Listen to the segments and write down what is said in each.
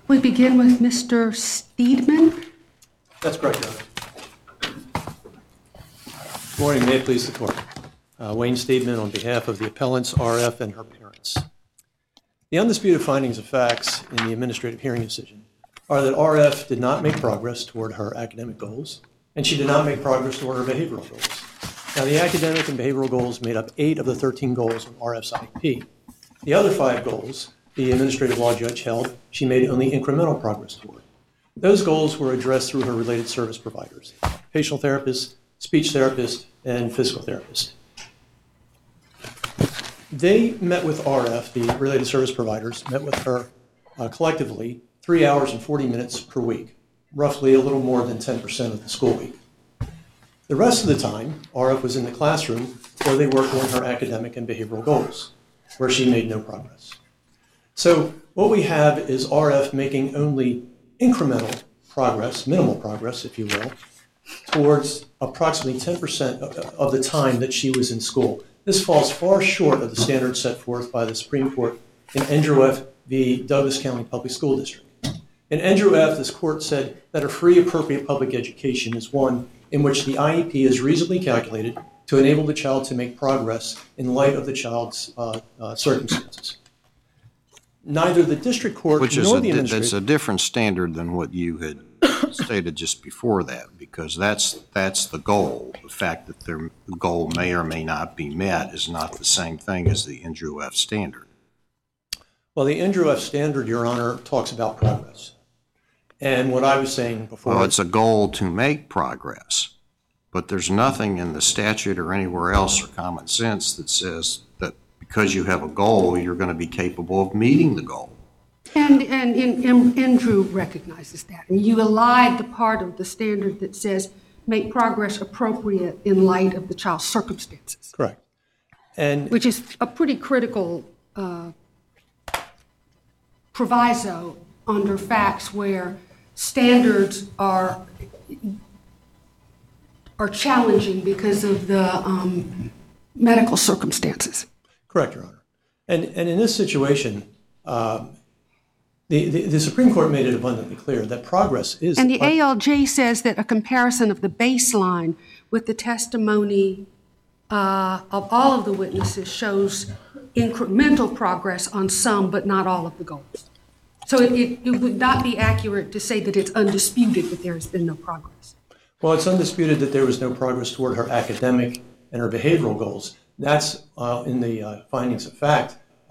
We begin with Mr. Steedman. That's correct, Your Honor. Good morning, may it please the Court. Wayne Steedman on behalf of the appellants RF and her parents. The undisputed findings of facts in the administrative hearing decision are that RF did not make progress toward her academic goals, and she did not make progress toward her behavioral goals. Now, the academic and behavioral goals made up 8 of the 13 goals on RF's IEP. The other 5 goals, the administrative law judge held she made only incremental progress toward. Those goals were addressed through her related service providers, occupational therapist, speech therapist, and physical therapist. They met with RF, the related service providers, met with her collectively 3 hours and 40 minutes per week, roughly a little more than 10% of the school week. The rest of the time, RF was in the classroom where they worked on her academic and behavioral goals, where she made no progress. So what we have is RF making only incremental progress, minimal progress, if you will, towards approximately 10% of the time that she was in school. This falls far short of the standards set forth by the Supreme Court in Andrew F. v. Douglas County Public School District. In Andrew F., this court said that a free, appropriate public education is one in which the IEP is reasonably calculated to enable the child to make progress in light of the child's circumstances. Neither the district court nor the administrative... That's a different standard than what you had stated just before that, because that's the goal. The fact that their goal may or may not be met is not the same thing as the Andrew F. standard. Well, the Andrew F. standard, Your Honor, talks about progress. And what I was saying before... Well, it's a goal to make progress, but there's nothing in the statute or anywhere else or common sense that says that because you have a goal, you're going to be capable of meeting the goal. And Andrew recognizes that. And you allied the part of the standard that says make progress appropriate in light of the child's circumstances. Correct. And which is a pretty critical proviso under facts where standards are challenging because of the medical circumstances. Correct, Your Honor. And in this situation, the Supreme Court made it abundantly clear that progress is... And the ALJ says that a comparison of the baseline with the testimony of all of the witnesses shows incremental progress on some, but not all of the goals. So it would not be accurate to say that it's undisputed that there has been no progress. Well, it's undisputed that there was no progress toward her academic and her behavioral goals. That's in the findings of fact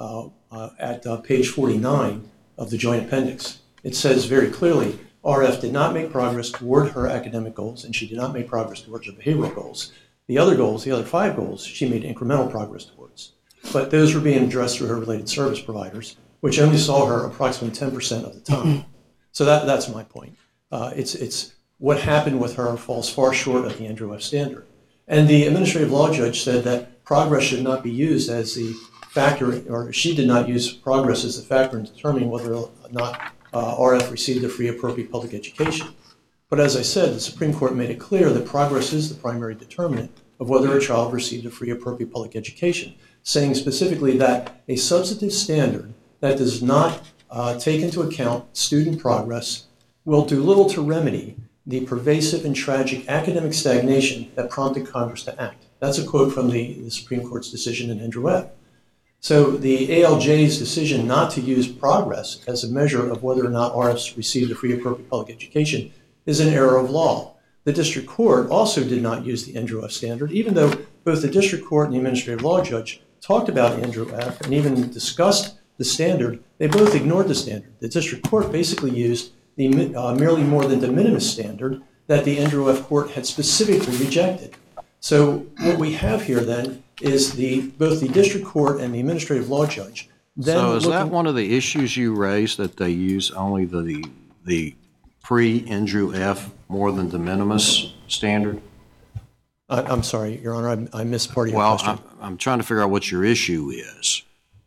at page 49 of the joint appendix. It says very clearly, RF did not make progress toward her academic goals, and she did not make progress towards her behavioral goals. The other goals, the other 5 goals, she made incremental progress towards. But those were being addressed through her related service providers, which only saw her approximately 10% of the time. So that's my point. It's what happened with her falls far short of the Andrew F. standard. And the administrative law judge said that progress should not be used as the factor, or she did not use progress as the factor in determining whether or not RF received a free, appropriate public education. But as I said, the Supreme Court made it clear that progress is the primary determinant of whether a child received a free, appropriate public education, saying specifically that a substantive standard that does not take into account student progress will do little to remedy the pervasive and tragic academic stagnation that prompted Congress to act. That's a quote from the Supreme Court's decision in Andrew F. So the ALJ's decision not to use progress as a measure of whether or not RF received a free, appropriate public education is an error of law. The district court also did not use the Andrew F. standard, even though both the district court and the administrative law judge talked about Andrew F. and even discussed the standard. They both ignored the standard. The district court basically used the merely more than de minimis standard that the Andrew F. court had specifically rejected. So what we have here then is both the district court and the administrative law judge. So is that one of the issues you raised, that they use only the pre-Andrew F. more than de minimis standard? I'm sorry, Your Honor, I missed part of your question. Well, I'm trying to figure out what your issue is.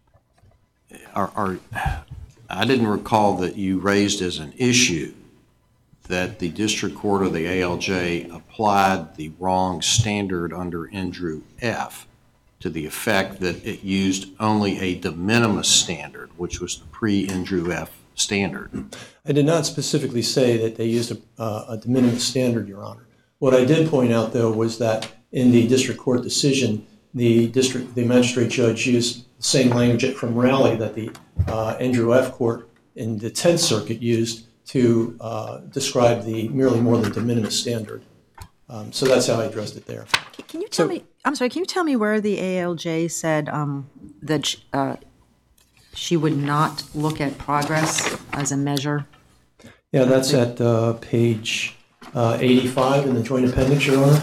I didn't recall that you raised as an issue that the district court or the ALJ applied the wrong standard under Andrew F. to the effect that it used only a de minimis standard, which was the pre-Andrew F. standard. I did not specifically say that they used a de minimis standard, Your Honor. What I did point out, though, was that in the district court decision, the magistrate judge used the same language from Raleigh that the Andrew F. Court in the 10th Circuit used to describe the merely more than de minimis standard. So that's how I addressed it there. Can you tell me? I'm sorry. Can you tell me where the ALJ said that she would not look at progress as a measure? Yeah, that's at page 85 in the joint appendix, Your Honor.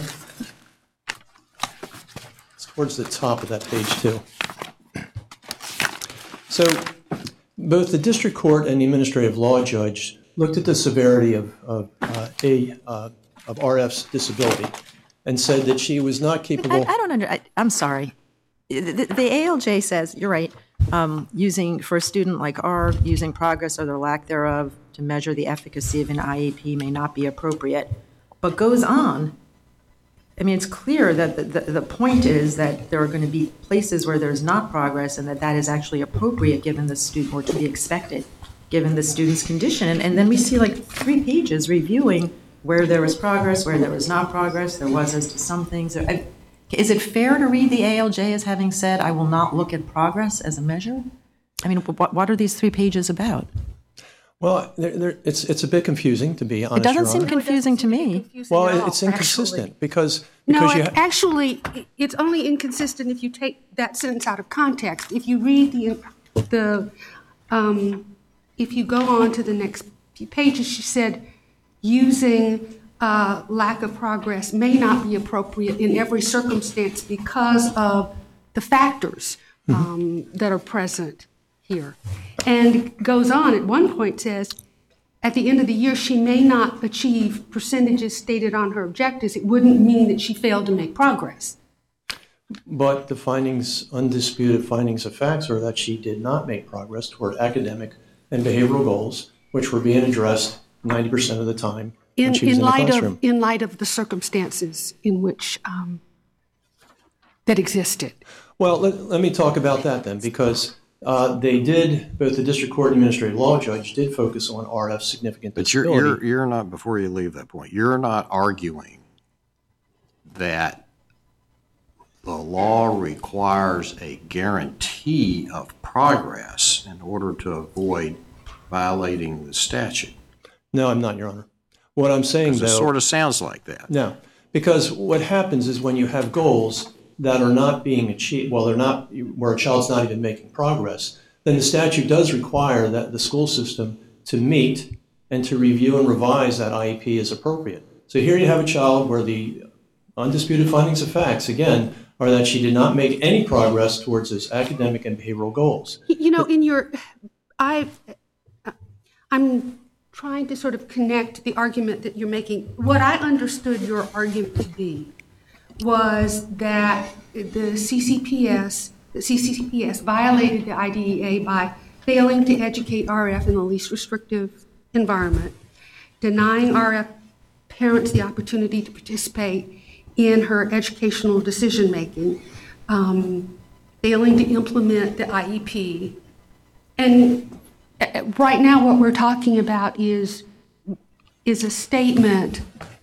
It's towards the top of that page, too. So both the district court and the administrative law judge looked at the severity of RF's disability and said that she was not capable. I'm sorry. The ALJ says, you're right, using for a student like R, using progress or the lack thereof to measure the efficacy of an IEP may not be appropriate, but goes on. I mean, it's clear that the point is that there are going to be places where there's not progress and that is actually appropriate given the student, or to be expected, given the student's condition. And then we see like 3 pages reviewing where there was progress, where there was not progress, there was as to some things. Is it fair to read the ALJ as having said, I will not look at progress as a measure? I mean, what are these 3 pages about? Well, it's a bit confusing, to be honest. It doesn't seem confusing to me. Well, it's inconsistent because actually, it's only inconsistent if you take that sentence out of context. If you read if you go on to the next few pages, she said, using lack of progress may not be appropriate in every circumstance because of the factors that are present here. And goes on, at one point says, at the end of the year, she may not achieve percentages stated on her objectives. It wouldn't mean that she failed to make progress. But the undisputed findings of facts are that she did not make progress toward academic and behavioral goals, which were being addressed 90% of the time when she was in the classroom. In light of the circumstances in which that existed. Well, let me talk about that then, because both the district court and administrative law judge did focus on RF's significant disability. But you're not, before you leave that point, you're not arguing that the law requires a guarantee of progress in order to avoid violating the statute. No, I'm not, Your Honor. What I'm saying, though... It sort of sounds like that. No, because what happens is when you have goals that are not being achieved, where a child's not even making progress, then the statute does require that the school system to meet and to review and revise that IEP as appropriate. So here you have a child where the undisputed findings of facts, again, are that she did not make any progress towards his academic and behavioral goals. You know, I'm trying to sort of connect the argument that you're making. What I understood your argument to be was that the CCPS violated the IDEA by failing to educate RF in the least restrictive environment, denying RF parents the opportunity to participate in her educational decision-making, failing to implement the IEP. And right now what we're talking about is a statement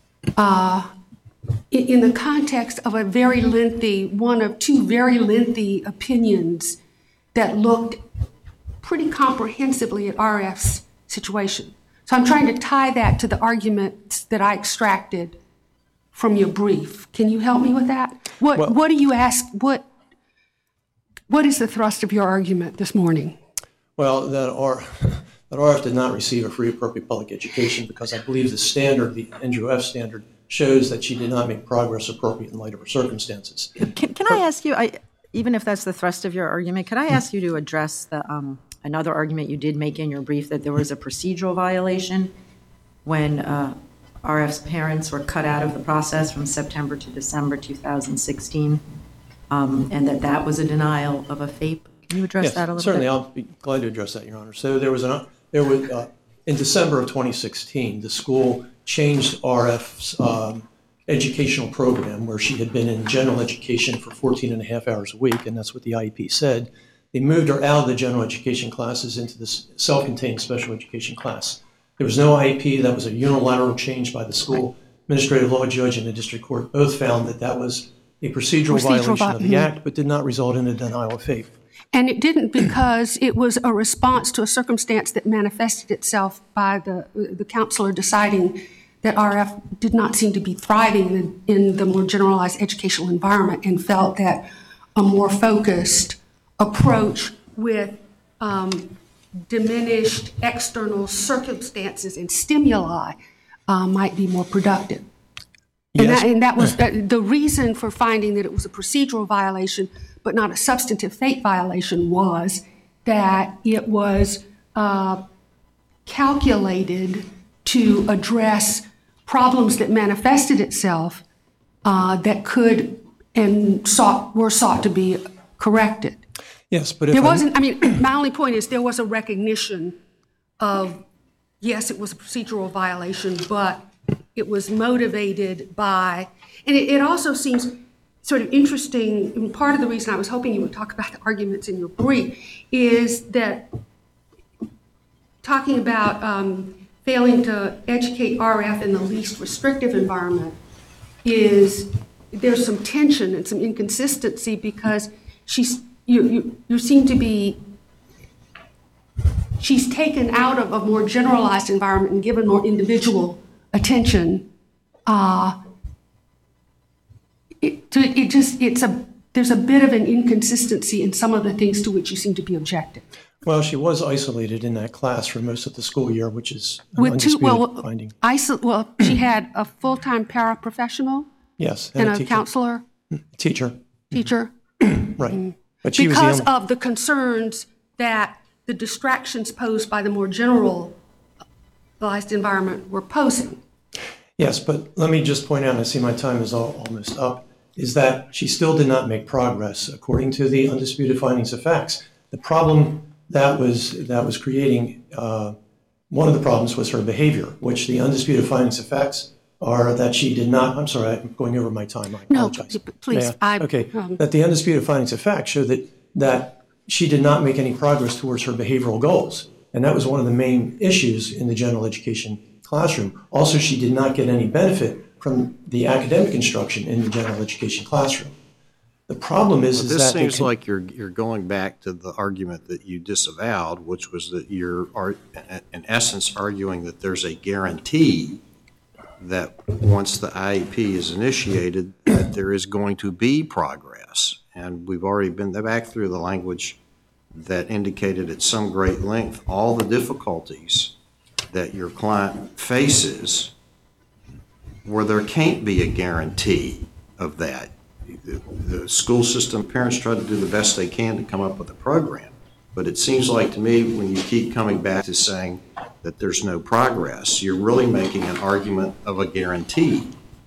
in the context of one of 2 very lengthy opinions that looked pretty comprehensively at RF's situation. So I'm trying to tie that to the arguments that I extracted from your brief. Can you help me with that? What do you ask? What is the thrust of your argument this morning? Well, that RF did not receive a free appropriate public education because I believe the standard, the Andrew F. standard, shows that she did not make progress appropriate in light of her circumstances. Can I ask you, even if that's the thrust of your argument, can I ask you to address another argument you did make in your brief, that there was a procedural violation when RF's parents were cut out of the process from September to December 2016, and that was a denial of a FAPE? Can you address that a little certainly, bit? I'll be glad to address that, Your Honor. So in December of 2016, the school changed RF's educational program, where she had been in general education for 14 and a half hours a week, and that's what the IEP said, They moved her out of the general education classes into this self-contained special education class. There was no IEP. That was a unilateral change by the school administrative law judge and the district court. Both found that that was a procedural violation of the act, but did not result in a denial of FAPE. And it didn't because it was a response to a circumstance that manifested itself by the counselor deciding that RF did not seem to be thriving in the more generalized educational environment and felt that a more focused approach with diminished external circumstances and stimuli might be more productive. Yes. And that was the reason for finding that it was a procedural violation, but not a substantive FAPE violation, was that it was calculated to address problems that manifested itself that could and were sought to be corrected. Yes, but if There wasn't, I mean, my only point is there was a recognition of, yes, it was a procedural violation, but it was motivated by, and it also seems sort of interesting, and part of the reason I was hoping you would talk about the arguments in your brief is that talking about failing to educate RF in the least restrictive environment there's some tension and some inconsistency because you seem to be, she's taken out of a more generalized environment and given more individual attention. There's a bit of an inconsistency in some of the things to which you seem to be objective. Well, she was isolated in that class for most of the school year, which is an undisputed finding. She had a full-time paraprofessional. Yes, And a teacher. counselor. Teacher, right. But she Because was the of the concerns that the distractions posed by the more generalized environment were posing. Yes, but let me just point out, and I see my time is almost up, is that she still did not make progress according to the undisputed findings of facts. The problem that was creating, one of the problems was her behavior, which the undisputed findings of facts are that she did not, I'm sorry, I'm going over my time, I apologize. No, please. That the undisputed findings of facts show that she did not make any progress towards her behavioral goals. And that was one of the main issues in the general education classroom. Also, she did not get any benefit from the academic instruction in the general education classroom. The problem is This that seems like you're going back to the argument that you disavowed, which was that you're, in essence, arguing that there's a guarantee that once the IEP is initiated, that there is going to be progress. And we've already been back through the language that indicated at some great length all the difficulties that your client faces where there can't be a guarantee of that. The school system, parents try to do the best they can to come up with a program. But it seems like to me when you keep coming back to saying that there's no progress, you're really making an argument of a guarantee.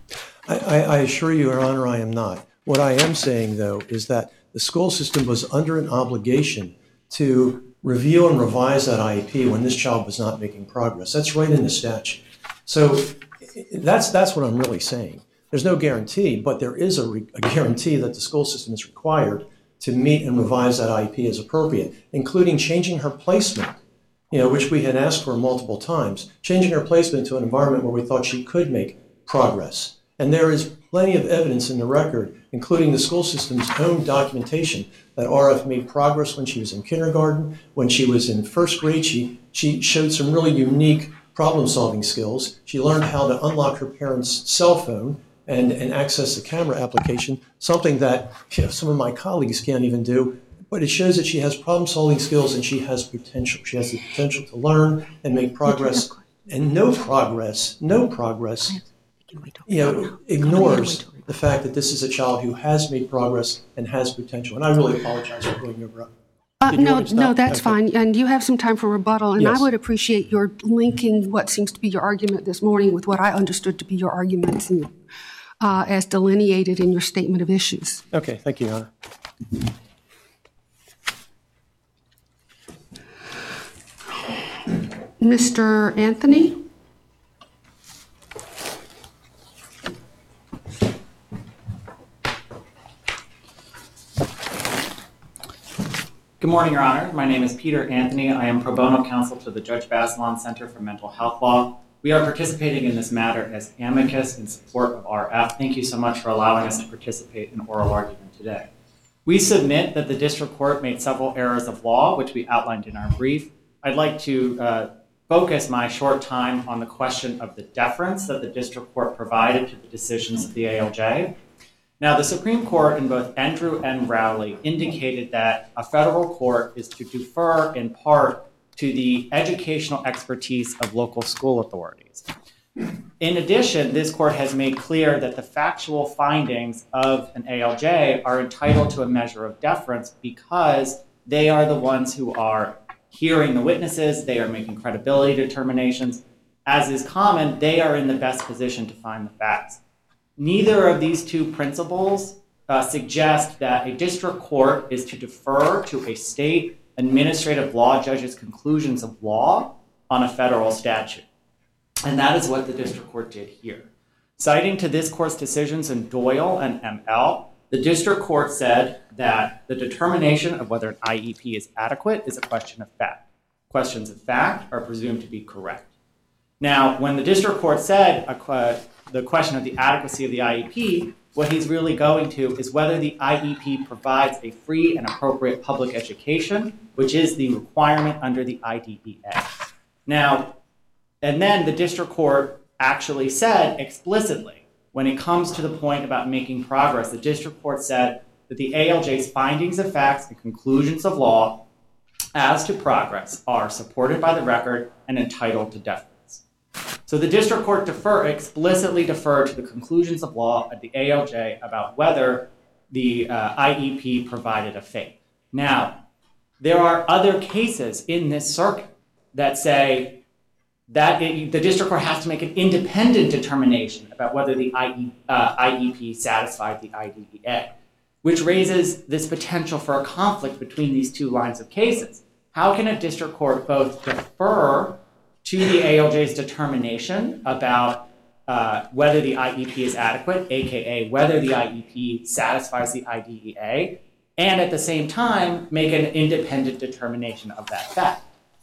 I assure you, Your Honor, I am not. What I am saying, though, is that the school system was under an obligation to review and revise that IEP when this child was not making progress. That's right in the statute. So that's what I'm really saying. There's no guarantee, but there is a guarantee that the school system is required to meet and revise that IEP as appropriate, including changing her placement, which we had asked for multiple times, changing her placement to an environment where we thought she could make progress. And there is plenty of evidence in the record, including the school system's own documentation, that RF made progress when she was in kindergarten. When she was in first grade, she showed some really unique problem-solving skills. She learned how to unlock her parents' cell phone and access the camera application, something that some of my colleagues can't even do. But it shows that she has problem-solving skills and she has potential. She has the potential to learn and make progress. And no progress ignores the fact that this is a child who has made progress and has potential. And I really apologize for going over. No, that's fine. And you have some time for rebuttal. And Yes. I would appreciate your linking what seems to be your argument this morning with what I understood to be your arguments as delineated in your statement of issues. Okay, thank you, Your Honor. Mr. Anthony? Good Good morning, Your Honor. My name is Peter Anthony. I am pro bono counsel to the Judge Bazelon Center for Mental Health Law. We are participating in this matter as amicus in support of RF. Thank you so much for allowing us to participate in oral argument today. We submit that the district court made several errors of law, which we outlined in our brief. I'd like to focus my short time on the question of the deference that the district court provided to the decisions of the ALJ. Now, the Supreme Court in both Andrew and Rowley indicated that a federal court is to defer in part to the educational expertise of local school authorities. In addition, this court has made clear that the factual findings of an ALJ are entitled to a measure of deference because they are the ones who are hearing the witnesses, they are making credibility determinations. As is common, they are in the best position to find the facts. Neither of these two principles suggest that a district court is to defer to a state administrative law judge's conclusions of law on a federal statute. And that is what the district court did here. Citing to this court's decisions in Doyle and ML, the district court said that the determination of whether an IEP is adequate is a question of fact. Questions of fact are presumed to be correct. Now, when the district court said the question of the adequacy of the IEP, what he's really going to is whether the IEP provides a free and appropriate public education, which is the requirement under the IDEA. Now, and then the district court actually said explicitly, when it comes to the point about making progress, the district court said that the ALJ's findings of facts and conclusions of law as to progress are supported by the record and entitled to deference. So the district court explicitly deferred to the conclusions of law at the ALJ about whether the IEP provided a FAPE. Now, there are other cases in this circuit that say that the district court has to make an independent determination about whether the IEP satisfied the IDEA, which raises this potential for a conflict between these two lines of cases. How can a district court both defer to the ALJ's determination about whether the IEP is adequate, aka whether the IEP satisfies the IDEA, and at the same time make an independent determination of that fact?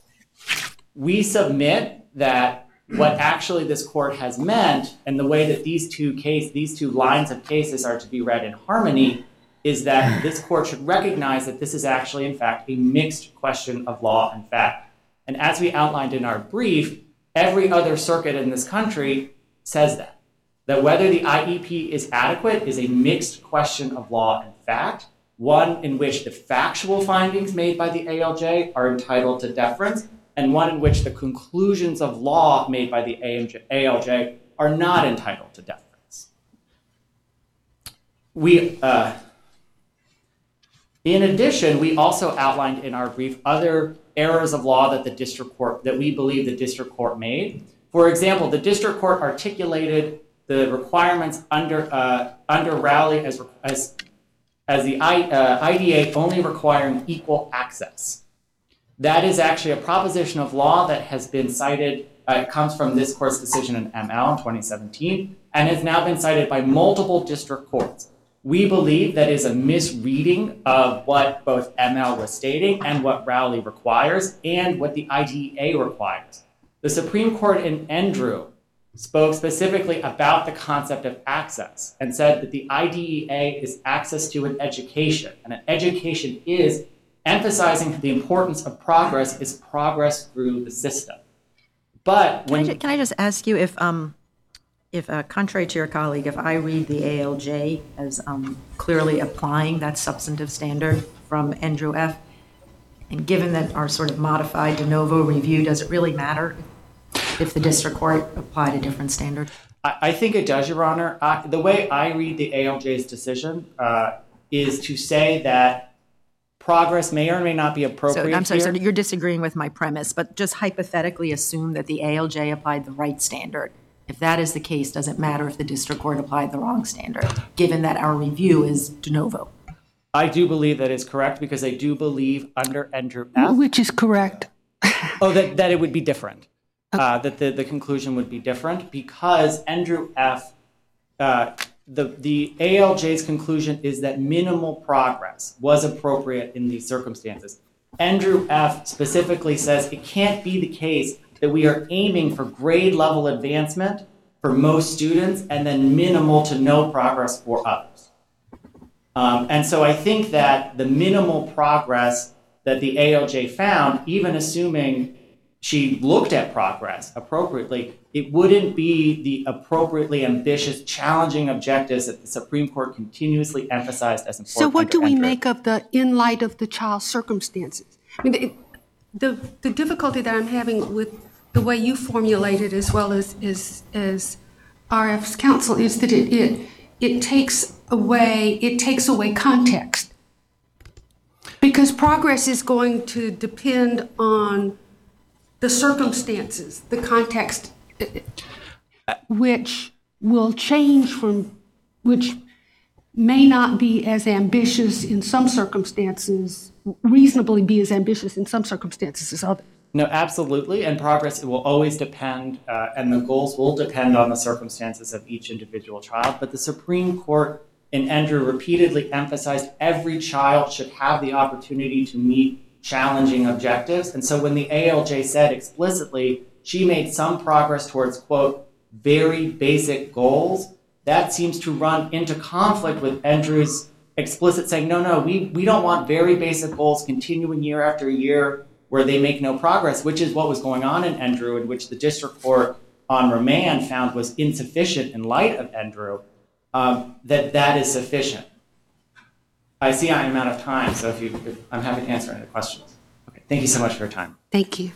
We submit that what actually this court has meant, and the way that these two lines of cases are to be read in harmony, is that this court should recognize that this is actually, in fact, a mixed question of law and fact. And as we outlined in our brief, every other circuit in this country says that whether the IEP is adequate is a mixed question of law and fact, one in which the factual findings made by the ALJ are entitled to deference, and one in which the conclusions of law made by the ALJ are not entitled to deference. In addition, we also outlined in our brief other errors of law that we believe the district court made. For example, the district court articulated the requirements under Rowley as the IDEA only requiring equal access. That is actually a proposition of law that has been cited. It comes from this court's decision in ML in 2017 and has now been cited by multiple district courts. We believe that is a misreading of what both ML was stating and what Rowley requires and what the IDEA requires. The Supreme Court in Andrew spoke specifically about the concept of access and said that the IDEA is access to an education, and an education is emphasizing the importance of progress is progress through the system. But when Can I just ask you if contrary to your colleague, if I read the ALJ as clearly applying that substantive standard from Andrew F., and given that our sort of modified de novo review, does it really matter if the district court applied a different standard? I think it does, Your Honor. The way I read the ALJ's decision is to say that progress may or may not be appropriate. So, I'm sorry, so you're disagreeing with my premise, but just hypothetically assume that the ALJ applied the right standard. If that is the case, does it matter if the district court applied the wrong standard, given that our review is de novo? I do believe that is correct because I do believe under Andrew F. Which is correct. that it would be different. That the conclusion would be different because Andrew F., the ALJ's conclusion is that minimal progress was appropriate in these circumstances. Andrew F. specifically says it can't be the case that we are aiming for grade level advancement for most students and then minimal to no progress for others. And so I think that the minimal progress that the ALJ found, even assuming she looked at progress appropriately, it wouldn't be the appropriately ambitious, challenging objectives that the Supreme Court continuously emphasized as important. So what do we under make of the in light of the child's circumstances? I mean, the difficulty that I'm having with the way you formulate it as well as RF's counsel is that it takes away context. Because progress is going to depend on the circumstances, the context, which will change which may not be as ambitious in some circumstances, reasonably be as ambitious in some circumstances as others. No, absolutely. And progress, it will always depend, and the goals will depend on the circumstances of each individual child. But the Supreme Court in Andrew repeatedly emphasized every child should have the opportunity to meet challenging objectives. And so when the ALJ said explicitly she made some progress towards, quote, very basic goals, that seems to run into conflict with Andrew's explicit saying, no, we don't want very basic goals continuing year after year where they make no progress, which is what was going on in Andrew, and which the district court on remand found was insufficient in light of Andrew, that is sufficient. I see I am out of time, so I'm happy to answer any questions. Okay, thank you so much for your time. Thank you.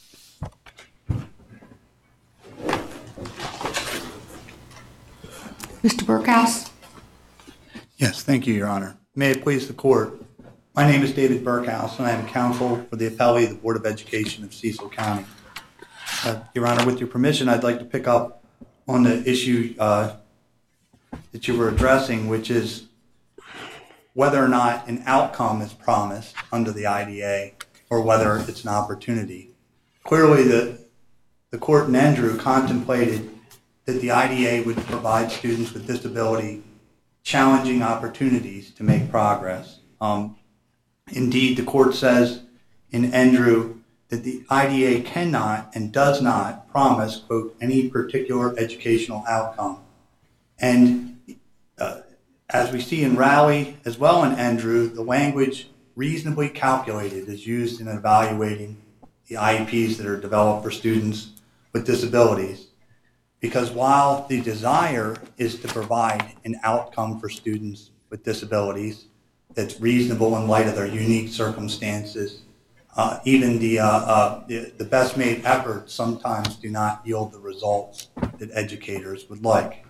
Mr. Burkhouse? Yes, thank you, Your Honor. May it please the court. My name is David Burkhouse, and I am counsel for the appellee of the Board of Education of Cecil County. Your Honor, with your permission, I'd like to pick up on the issue that you were addressing, which is whether or not an outcome is promised under the IDA or whether it's an opportunity. Clearly, the court in Andrew contemplated that the IDA would provide students with disability challenging opportunities to make progress. Indeed, the court says in Andrew that the IDA cannot and does not promise, quote, any particular educational outcome. And as we see in Rowley as well in Andrew, the language reasonably calculated is used in evaluating the IEPs that are developed for students with disabilities. Because while the desire is to provide an outcome for students with disabilities that's reasonable in light of their unique circumstances, even the best made efforts sometimes do not yield the results that educators would like.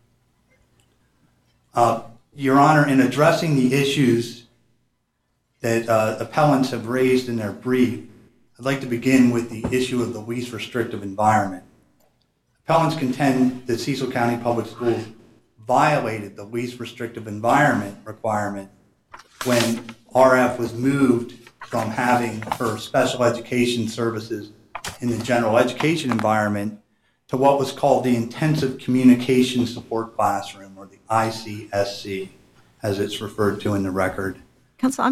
Your Honor, in addressing the issues that appellants have raised in their brief, I'd like to begin with the issue of the least restrictive environment. Appellants contend that Cecil County Public Schools violated the least restrictive environment requirement when RF was moved from having her special education services in the general education environment to what was called the Intensive Communication Support Classroom, or the ICSC, as it's referred to in the record. Counsel,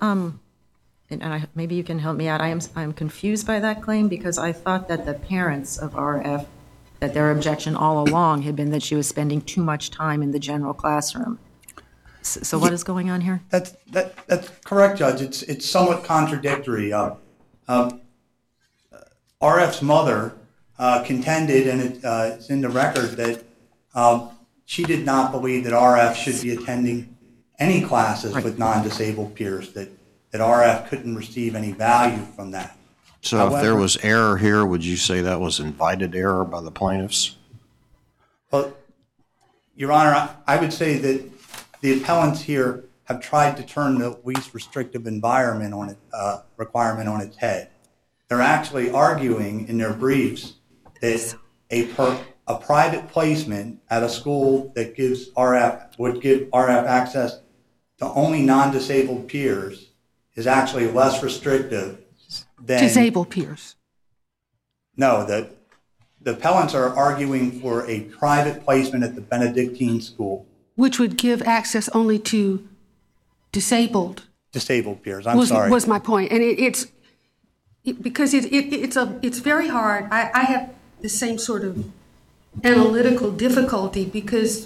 maybe you can help me out. I'm confused by that claim because I thought that the parents of RF, that their objection all along had been that she was spending too much time in the general classroom. So what is going on here? That's correct, Judge. It's somewhat contradictory. RF's mother contended, and it's in the record, that she did not believe that RF should be attending any classes with non-disabled peers, that RF couldn't receive any value from that. So However, if there was error here, would you say that was invited error by the plaintiffs? Well, Your Honor, I would say that the appellants here have tried to turn the least restrictive environment on requirement on its head. They're actually arguing in their briefs that a private placement at a school that would give RF access to only non-disabled peers is actually less restrictive than Disabled peers. No, the appellants are arguing for a private placement at the Benedictine school, Which would give access only to disabled disabled peers. I'm sorry. Was my point. And it's very hard. I have the same sort of analytical difficulty because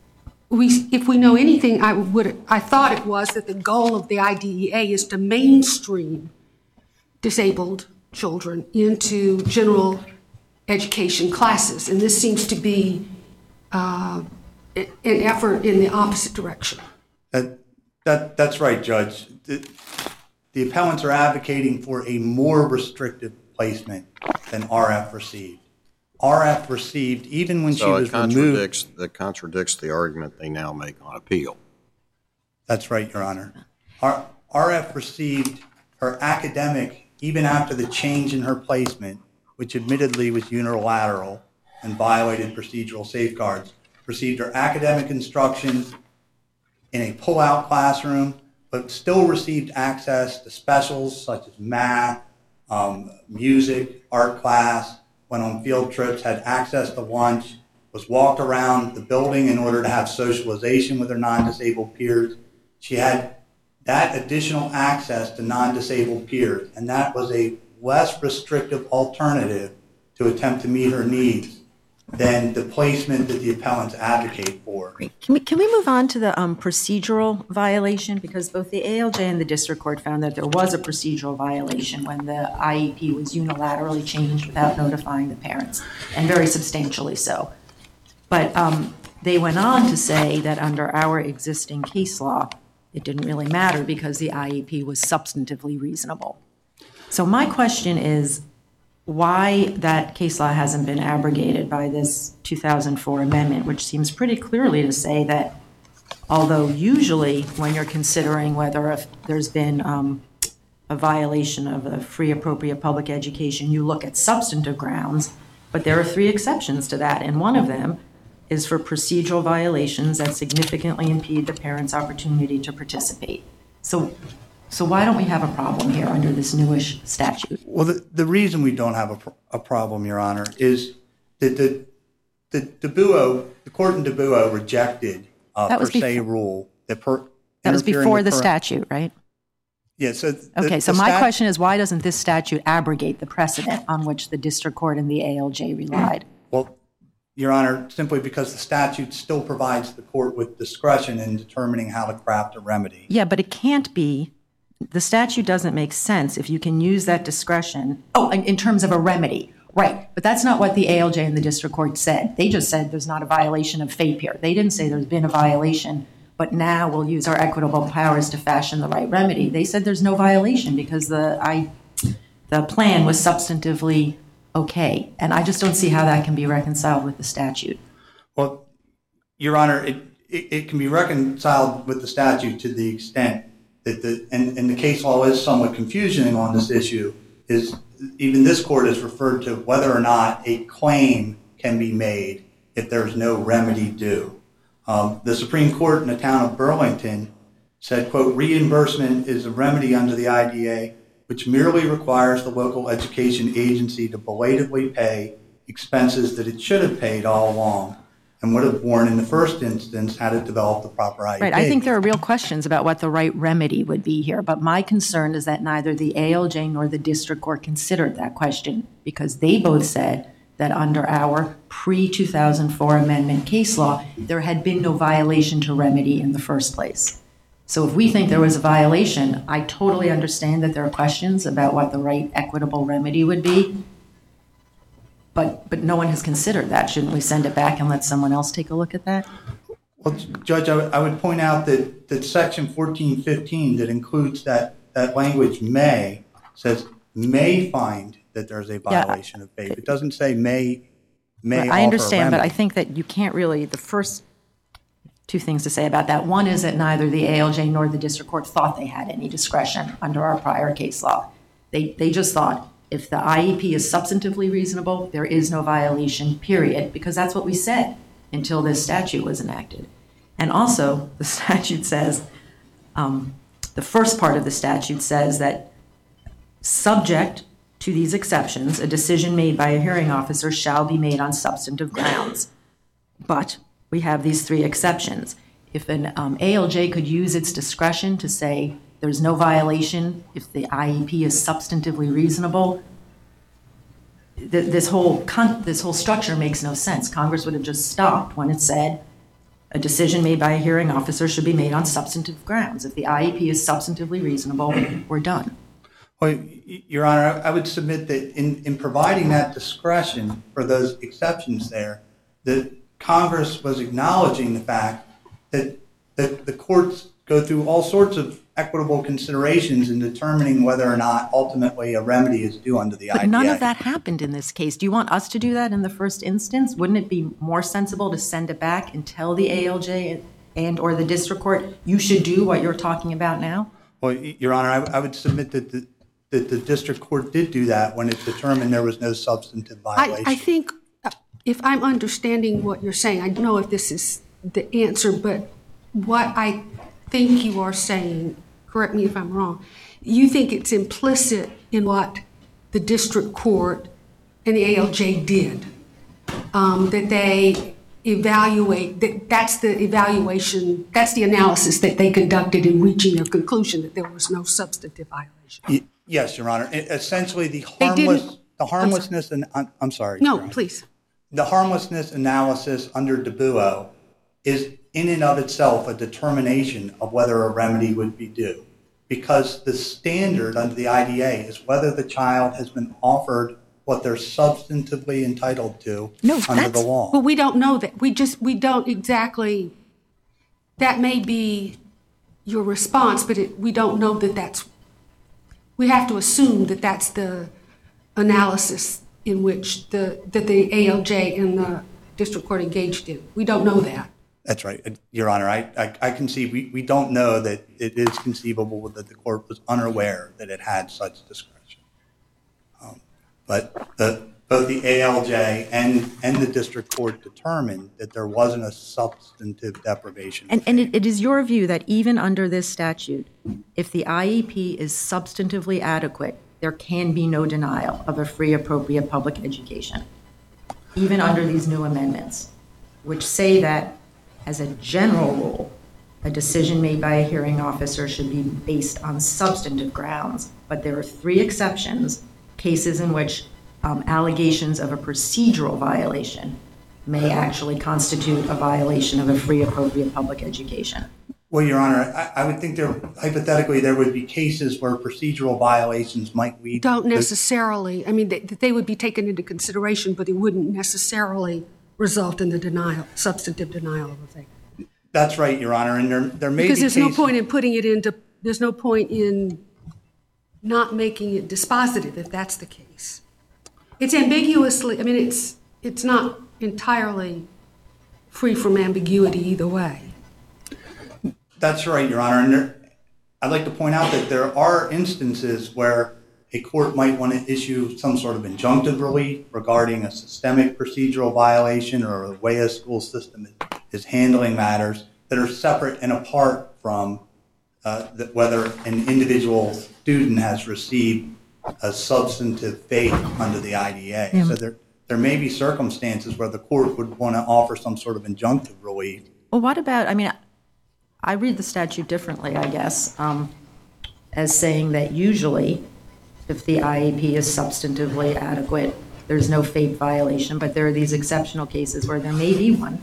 if we know anything, I thought it was that the goal of the IDEA is to mainstream disabled children into general education classes, and this seems to be an effort in the opposite direction. That's right, Judge. The appellants are advocating for a more restrictive placement than RF received. RF received, even when she was removed. That contradicts the argument they now make on appeal. That's right, Your Honor. RF received her academic, even after the change in her placement, which admittedly was unilateral and violated procedural safeguards, received her academic instruction in a pull-out classroom, but still received access to specials such as math, music, art class, went on field trips, had access to lunch, was walked around the building in order to have socialization with her non-disabled peers. She had that additional access to non-disabled peers, and that was a less restrictive alternative to attempt to meet her needs than the placement that the appellants advocate for. Can we move on to the procedural violation? Because both the ALJ and the district court found that there was a procedural violation when the IEP was unilaterally changed without notifying the parents, and very substantially so. But they went on to say that under our existing case law, it didn't really matter because the IEP was substantively reasonable. So my question is, why that case law hasn't been abrogated by this 2004 amendment, which seems pretty clearly to say that although usually when you're considering whether there's been a violation of a free appropriate public education, you look at substantive grounds, but there are 3 exceptions to that, and one of them is for procedural violations that significantly impede the parent's opportunity to participate. So why don't we have a problem here under this newish statute? Well, the reason we don't have a problem, Your Honor, is that the court in DeBuo rejected per se rule. That was before the statute, right? Yeah. So my question is, why doesn't this statute abrogate the precedent on which the district court and the ALJ relied? Well, Your Honor, simply because the statute still provides the court with discretion in determining how to craft a remedy. Yeah, but it can't be. The statute doesn't make sense if you can use that discretion. In terms of a remedy. Right. But that's not what the ALJ and the district court said. They just said there's not a violation of FAPE here. They didn't say there's been a violation, but now we'll use our equitable powers to fashion the right remedy. They said there's no violation because the plan was substantively okay. And I just don't see how that can be reconciled with the statute. Well, Your Honor, it can be reconciled with the statute to the extent that and the case law is somewhat confusing on this issue, is even this court has referred to whether or not a claim can be made if there's no remedy due. The Supreme Court in the town of Burlington said, quote, reimbursement is a remedy under the IDA which merely requires the local education agency to belatedly pay expenses that it should have paid all along and would have borne in the first instance had it developed the proper IEP. Right. I think there are real questions about what the right remedy would be here, but my concern is that neither the ALJ nor the district court considered that question because they both said that under our pre-2004 amendment case law, there had been no violation to remedy in the first place. So if we think there was a violation, I totally understand that there are questions about what the right equitable remedy would be. But no one has considered that. Shouldn't we send it back and let someone else take a look at that? Well, Judge, I would point out that Section 1415 that includes that language may, says may find that there's a violation of FAPE. It doesn't say may right, I understand, but I think that you can't really, the first 2 things to say about that. One is that neither the ALJ nor the district court thought they had any discretion under our prior case law. They just thought, if the IEP is substantively reasonable, there is no violation, period, because that's what we said until this statute was enacted. And also, the statute says, the first part of the statute says that subject to these exceptions, a decision made by a hearing officer shall be made on substantive grounds. But we have these 3 exceptions. If an ALJ could use its discretion to say, there's no violation if the IEP is substantively reasonable. This whole structure makes no sense. Congress would have just stopped when it said a decision made by a hearing officer should be made on substantive grounds. If the IEP is substantively reasonable, we're done. Well, Your Honor, I would submit that in providing that discretion for those exceptions there, that Congress was acknowledging the fact that the courts go through all sorts of equitable considerations in determining whether or not ultimately a remedy is due under the IDEA. But none of that happened in this case. Do you want us to do that in the first instance? Wouldn't it be more sensible to send it back and tell the ALJ and or the district court, you should do what you're talking about now? Well, Your Honor, I would submit that the district court did do that when it determined there was no substantive violation. I think, if I'm understanding what you're saying, I don't know if this is the answer, but what I think you are saying, correct me if I'm wrong, you think it's implicit in what the district court and the ALJ did, that they evaluate, that's the evaluation, that's the analysis that they conducted in reaching their conclusion that there was no substantive violation. Yes, Your Honor. Essentially, the harmlessness, and I'm sorry. No, please. The harmlessness analysis under DeBuo is in and of itself a determination of whether a remedy would be due, because the standard under the IDA is whether the child has been offered what they're substantively entitled to under the law. But we don't know that. We don't exactly, that may be your response, but we don't know that that's, we have to assume that that's the analysis in which that the ALJ and the district court engaged in. We don't know that. That's right, Your Honor. I concede we don't know that it is conceivable that the court was unaware that it had such discretion. But both the ALJ and the district court determined that there wasn't a substantive deprivation. And it is your view that even under this statute, if the IEP is substantively adequate, there can be no denial of a free, appropriate public education, even under these new amendments, which say that, as a general rule, a decision made by a hearing officer should be based on substantive grounds. But there are 3 exceptions, cases in which allegations of a procedural violation may actually constitute a violation of a free, appropriate public education. Well, Your Honor, I would think hypothetically there would be cases where procedural violations might lead. Don't necessarily. I mean, they would be taken into consideration, but it wouldn't necessarily result in the denial, substantive denial of a thing. That's right, Your Honor, and there may be because there's cases. no point in putting it into. There's no point in not making it dispositive if that's the case. It's ambiguously. I mean, it's not entirely free from ambiguity either way. That's right, Your Honor. And I'd like to point out that there are instances where a court might want to issue some sort of injunctive relief regarding a systemic procedural violation or the way a school system is handling matters that are separate and apart from whether an individual student has received a substantive fate under the IDA. Yeah. So there may be circumstances where the court would want to offer some sort of injunctive relief. Well, what about, I mean, I read the statute differently, I guess, as saying that usually if the IEP is substantively adequate, there's no FAPE violation, but there are these exceptional cases where there may be one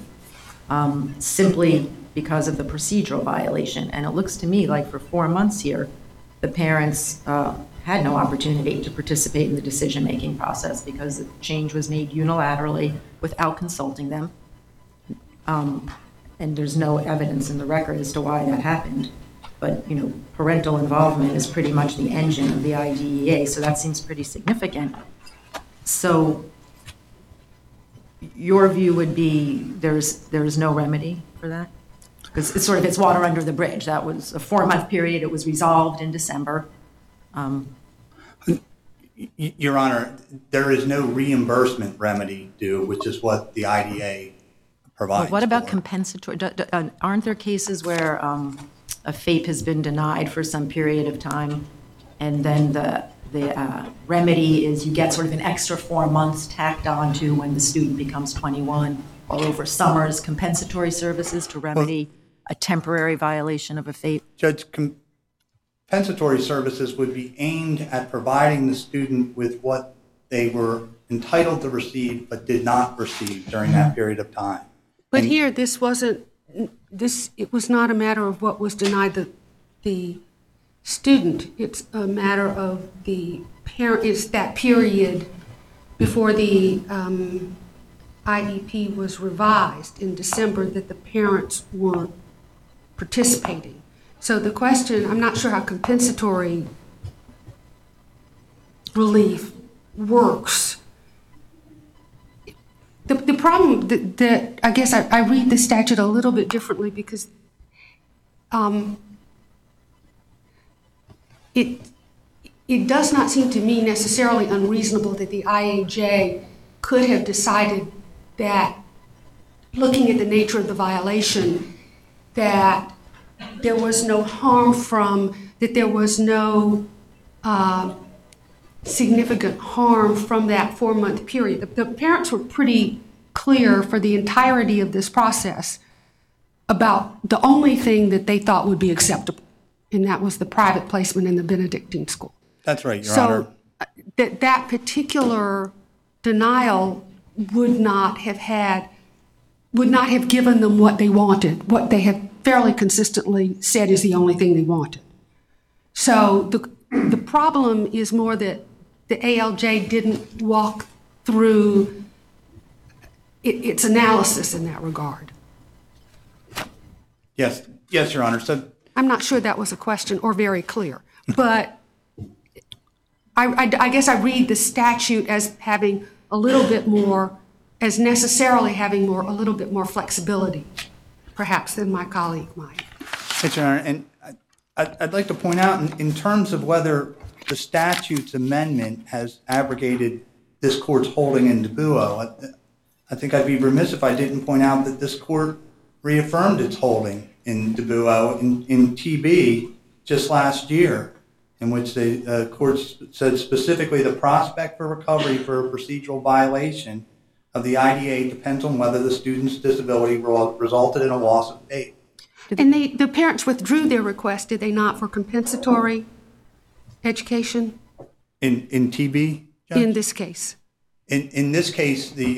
simply because of the procedural violation. And it looks to me like for 4 months here, the parents had no opportunity to participate in the decision-making process because the change was made unilaterally without consulting them. And there's no evidence in the record as to why that happened. But, you know, parental involvement is pretty much the engine of the IDEA, so that seems pretty significant. So your view would be there's no remedy for that? Because it's water under the bridge. That was a 4-month period. It was resolved in December. Your Honor, there is no reimbursement remedy due, which is what the IDA provides. But what about compensatory? Aren't there cases where a FAPE has been denied for some period of time, and then the remedy is you get sort of an extra 4 months tacked on to when the student becomes 21, all over summers, compensatory services to remedy a temporary violation of a FAPE? Judge, compensatory services would be aimed at providing the student with what they were entitled to receive but did not receive during that period of time. But here, it was not a matter of what was denied the student. It's a matter of the parent, it's that period before the IEP was revised in December that the parents weren't participating. So the question, I'm not sure how compensatory relief works. The problem that I guess I read the statute a little bit differently because it does not seem to me necessarily unreasonable that the IAJ could have decided that, looking at the nature of the violation, that there was no harm that there was no significant harm from that 4-month period. The parents were pretty clear for the entirety of this process about the only thing that they thought would be acceptable, and that was the private placement in the Benedictine school. That's right, Your Honor. So that particular denial would not have given them what they wanted, what they have fairly consistently said is the only thing they wanted. So the problem is more that the ALJ didn't walk through its analysis in that regard. Yes, Your Honor. So I'm not sure that was a question or very clear, but I guess I read the statute as having a little bit more, as necessarily having a little bit more flexibility, perhaps, than my colleague might. yes, Your Honor, and I'd like to point out in terms of whether the statute's amendment has abrogated this court's holding in DeBuo, I think I'd be remiss if I didn't point out that this court reaffirmed its holding in DeBuo in TB just last year, in which the court said specifically the prospect for recovery for a procedural violation of the IDA depends on whether the student's disability resulted in a loss of faith. And the parents withdrew their request, did they not, for compensatory education? In TB, Judge? In this case? In this case, the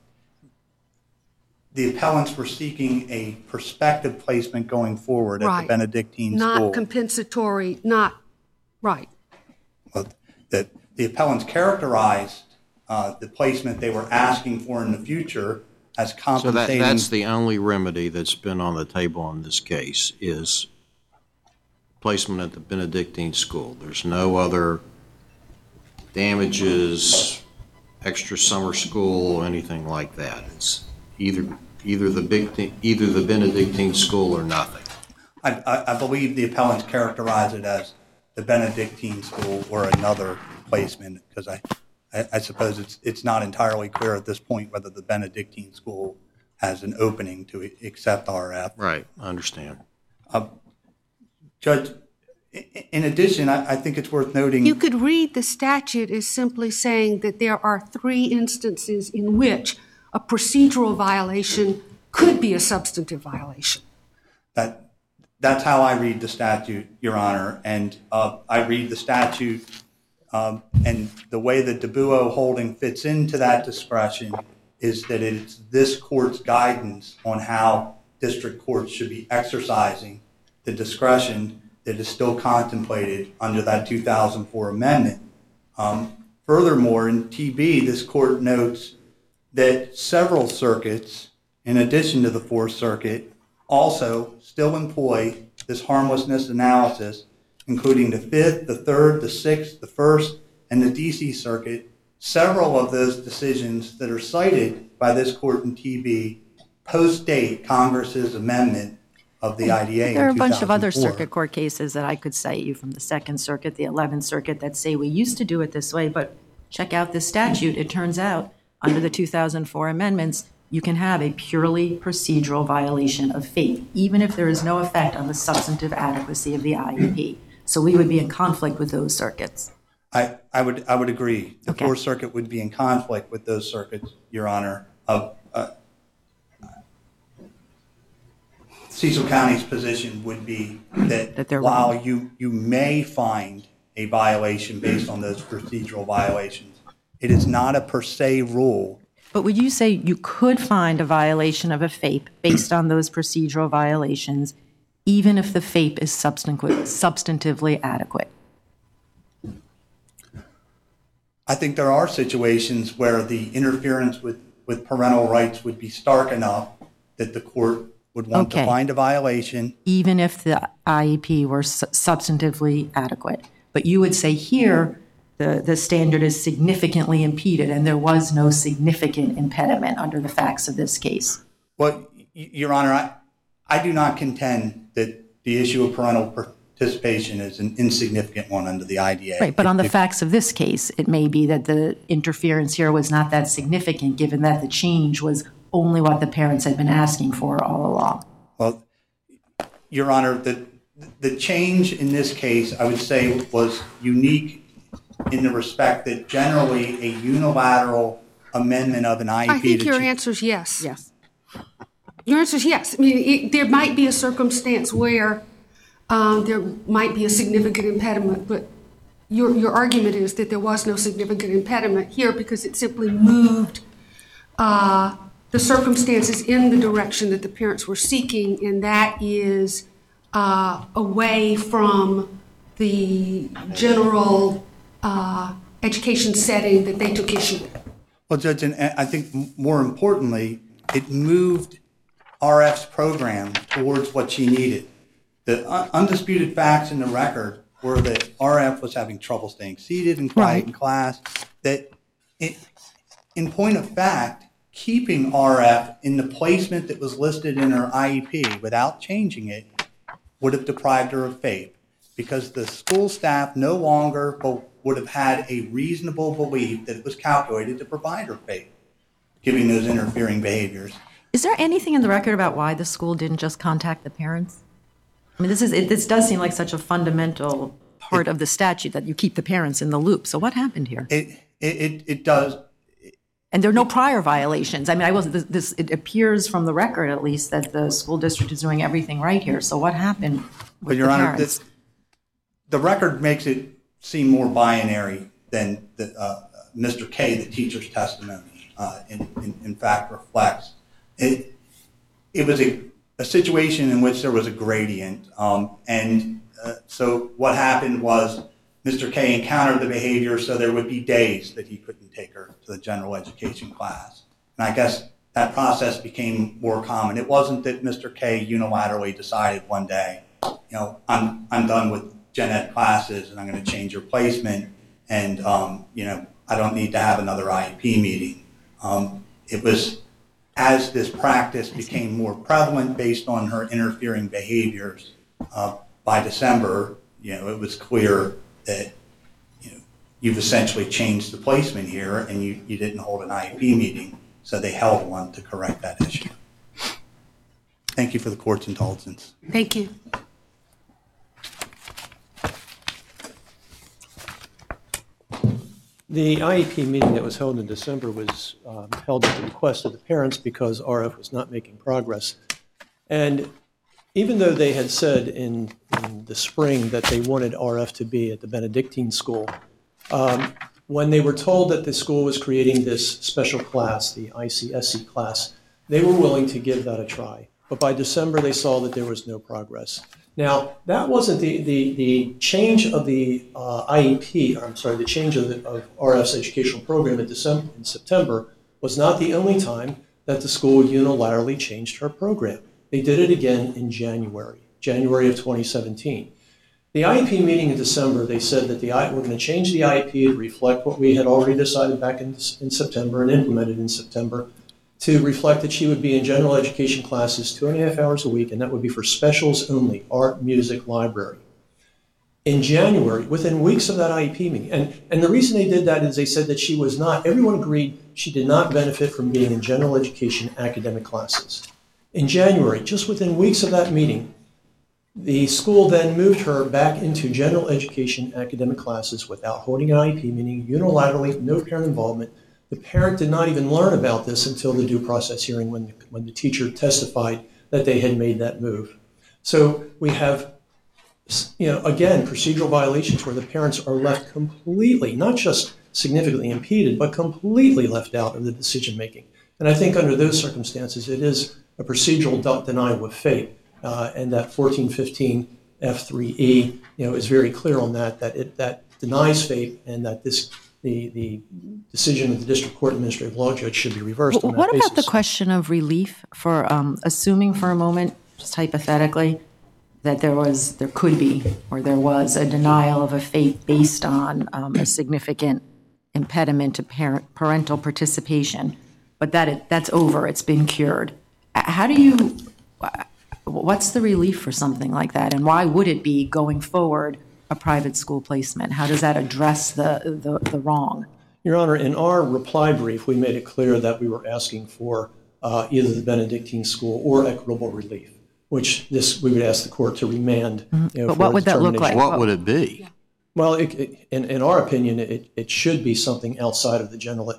appellants were seeking a prospective placement going forward at the Benedictine school. Not compensatory, not, right. Well, the appellants characterized the placement they were asking for in the future as compensating. So that's the only remedy that's been on the table in this case is placement at the Benedictine school. There's no other damages, extra summer school, anything like that. It's either the Benedictine school or nothing. I believe the appellants characterize it as the Benedictine school or another placement, because I suppose it's not entirely clear at this point whether the Benedictine school has an opening to accept RF. Right, I understand. Judge, in addition, I think it's worth noting. You could read the statute as simply saying that there are 3 instances in which a procedural violation could be a substantive violation. That's how I read the statute, Your Honor, and I read the statute and the way that DeBuo holding fits into that discretion is that it's this court's guidance on how district courts should be exercising the discretion that is still contemplated under that 2004 amendment. Furthermore, in TB, this court notes that several circuits, in addition to the Fourth Circuit, also still employ this harmlessness analysis, including the Fifth, the Third, the Sixth, the First, and the D.C. Circuit. Several of those decisions that are cited by this court in TB post-date Congress's amendment of the IDA in 2004. There are a bunch of other circuit court cases that I could cite you from the Second Circuit, the 11th Circuit, that say we used to do it this way, but check out this statute. It turns out under the 2004 amendments, you can have a purely procedural violation of FAPE, even if there is no effect on the substantive adequacy of the IEP. So we would be in conflict with those circuits. I would agree. The Fourth Circuit would be in conflict with those circuits, Your Honor. Cecil County's position would be that they're while you may find a violation based on those procedural violations, it is not a per se rule. But would you say you could find a violation of a FAPE based on those procedural violations, even if the FAPE is substantively adequate? I think there are situations where the interference with parental rights would be stark enough that the court would want to find a violation. Even if the IEP were substantively adequate. But you would say here, the standard is significantly impeded, and there was no significant impediment under the facts of this case. Well, Your Honor, I do not contend that the issue of parental participation is an insignificant one under the IDA. Right, but on the facts of this case, it may be that the interference here was not that significant, given that the change was only what the parents had been asking for all along. Well, Your Honor, the change in this case, I would say, was unique in the respect that generally a unilateral amendment of an IEP. I think your answer is yes. Yes. Your answer is yes. I mean, there might be a circumstance where there might be a significant impediment, but your argument is that there was no significant impediment here because it simply moved the circumstances in the direction that the parents were seeking, and that is away from the general education setting that they took issue with. Well, Judge, and I think more importantly, it moved RF's program towards what she needed. The undisputed facts in the record were that RF was having trouble staying seated and quiet in class, that in point of fact, keeping RF in the placement that was listed in her IEP without changing it would have deprived her of FAPE, because the school staff no longer would have had a reasonable belief that it was calculated to provide her FAPE, given those interfering behaviors. Is there anything in the record about why the school didn't just contact the parents? I mean, this does seem like such a fundamental part of the statute that you keep the parents in the loop. So what happened here? It does. And there are no prior violations. I mean, it appears from the record, at least, that the school district is doing everything right here. So what happened with Your the Honor, parents? the record makes it seem more binary than Mr. K, the teacher's testimony, in fact reflects. It was a situation in which there was a gradient, so what happened was Mr. K encountered the behavior, so there would be days that he couldn't take her to the general education class. And I guess that process became more common. It wasn't that Mr. K unilaterally decided one day, I'm done with gen ed classes and I'm going to change your placement, and I don't need to have another IEP meeting. It was as this practice became more prevalent based on her interfering behaviors. By December, it was clear that you've essentially changed the placement here, and you didn't hold an IEP meeting, so they held one to correct that issue. Thank you for the court's indulgence. Thank you. The IEP meeting that was held in December was held at the request of the parents because RF was not making progress. And even though they had said in the spring that they wanted RF to be at the Benedictine school, when they were told that the school was creating this special class, the ICSC class, they were willing to give that a try. But by December, they saw that there was no progress. Now, that wasn't the change of the IEP, I'm sorry, the change of RF's educational program in September was not the only time that the school unilaterally changed her program. They did it again in January of 2017. The IEP meeting in December, they said that we're going to change the IEP to reflect what we had already decided back in September and implemented in September, to reflect that she would be in general education classes 2.5 hours a week, and that would be for specials only, art, music, library. In January, within weeks of that IEP meeting, and the reason they did that is they said that she was not, everyone agreed she did not benefit from being in general education academic classes. In January, just within weeks of that meeting, the school then moved her back into general education academic classes without holding an IEP meeting, unilaterally, no parent involvement. The parent did not even learn about this until the due process hearing when the teacher testified that they had made that move. So we have, again, procedural violations where the parents are left completely, not just significantly impeded, but completely left out of the decision-making. And I think under those circumstances, it is a procedural denial of FAPE, and that 1415 F3E, is very clear on that denies FAPE, and that the decision of the district court administrative law judge should be reversed on that What basis. about the question of relief for, assuming for a moment, just hypothetically, that there was a denial of a FAPE based on a significant impediment to parental participation, but that's over, it's been cured. What's the relief for something like that, and why would it be going forward a private school placement? How does that address the wrong? Your Honor, in our reply brief, we made it clear that we were asking for either the Benedictine school or equitable relief, which we would ask the court to remand. But what would that look like? What would it be? Well, in our opinion, it should be something outside of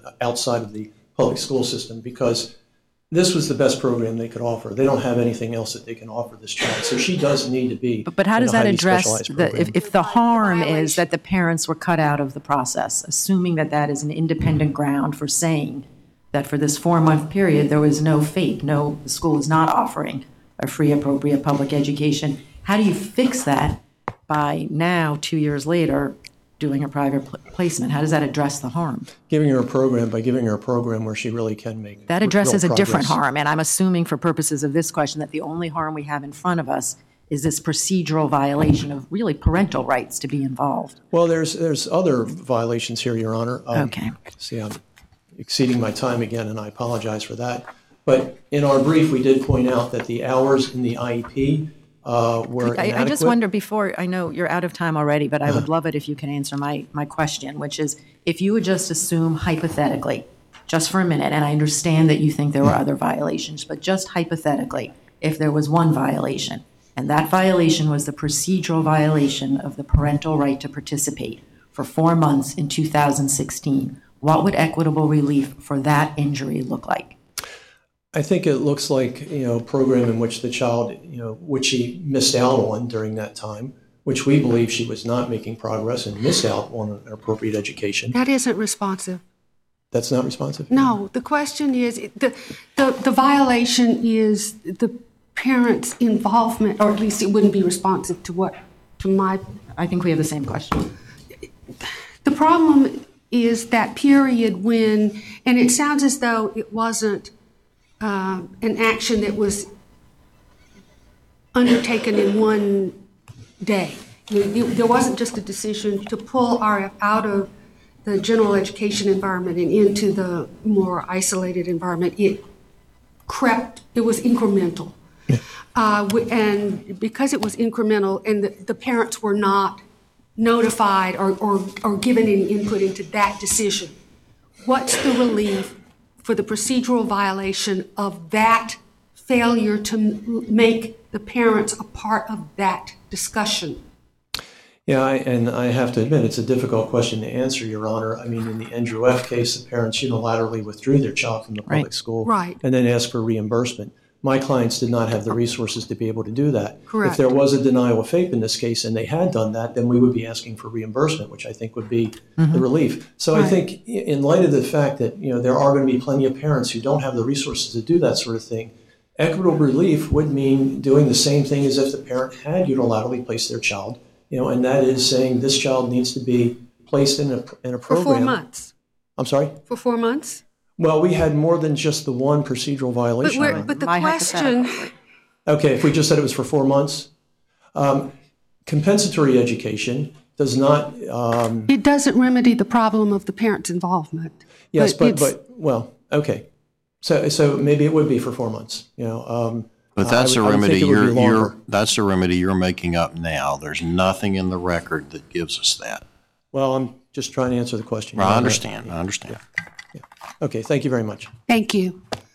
the public school system, because this was the best program they could offer. They don't have anything else that they can offer this child. So she does need to be. But how does that address program. if the harm is that the parents were cut out of the process, assuming that is an independent ground for saying that for this 4-month period there was no FAPE, the school is not offering a free, appropriate public education? How do you fix that by now, 2 years later, doing a private placement? How does that address the harm? Giving her a program where she really can make that addresses real a different progress. harm, and I'm assuming for purposes of this question that the only harm we have in front of us is this procedural violation of really parental rights to be involved. Well, there's other violations here, Your Honor. Okay. See, I'm exceeding my time again, and I apologize for that. But in our brief, we did point out that the hours in the IEP were inadequate. I just wonder, before, I know you're out of time already, but I would love it if you can answer my question, which is, if you would just assume hypothetically, just for a minute, and I understand that you think there were other violations, but just hypothetically, if there was one violation, and that violation was the procedural violation of the parental right to participate for 4 months in 2016, what would equitable relief for that injury look like? I think it looks like, a program in which the child, which she missed out on during that time, which we believe she was not making progress and missed out on an appropriate education. That isn't responsive. That's not responsive? No, the question is, the violation is the parent's involvement, or at least it wouldn't be responsive to my. I think we have the same question. The problem is that period when, and it sounds as though it wasn't an action that was undertaken in one day. There wasn't just a decision to pull RF out of the general education environment and into the more isolated environment. It was incremental. Yeah. And because it was incremental and the parents were not notified or given any input into that decision, what's the relief for the procedural violation of that failure to make the parents a part of that discussion? Yeah, and I have to admit, it's a difficult question to answer, Your Honor. I mean, in the Andrew F. case, the parents unilaterally withdrew their child from the public school and then asked for reimbursement. My clients did not have the resources to be able to do that. Correct. If there was a denial of FAPE in this case and they had done that, then we would be asking for reimbursement, which I think would be the relief. So I think in light of the fact that there are going to be plenty of parents who don't have the resources to do that sort of thing, equitable relief would mean doing the same thing as if the parent had unilaterally placed their child, and that is saying this child needs to be placed in a program. For 4 months. I'm sorry? For 4 months? Well, we had more than just the one procedural violation. But the question... Okay, if we just said it was for 4 months. Compensatory education does not... it doesn't remedy the problem of the parent's involvement. Yes, but well, okay. So maybe it would be for 4 months. But that's a remedy that's a remedy you're making up now. There's nothing in the record that gives us that. Well, I'm just trying to answer the question. Well, I understand. Yeah. Okay, thank you very much. Thank you.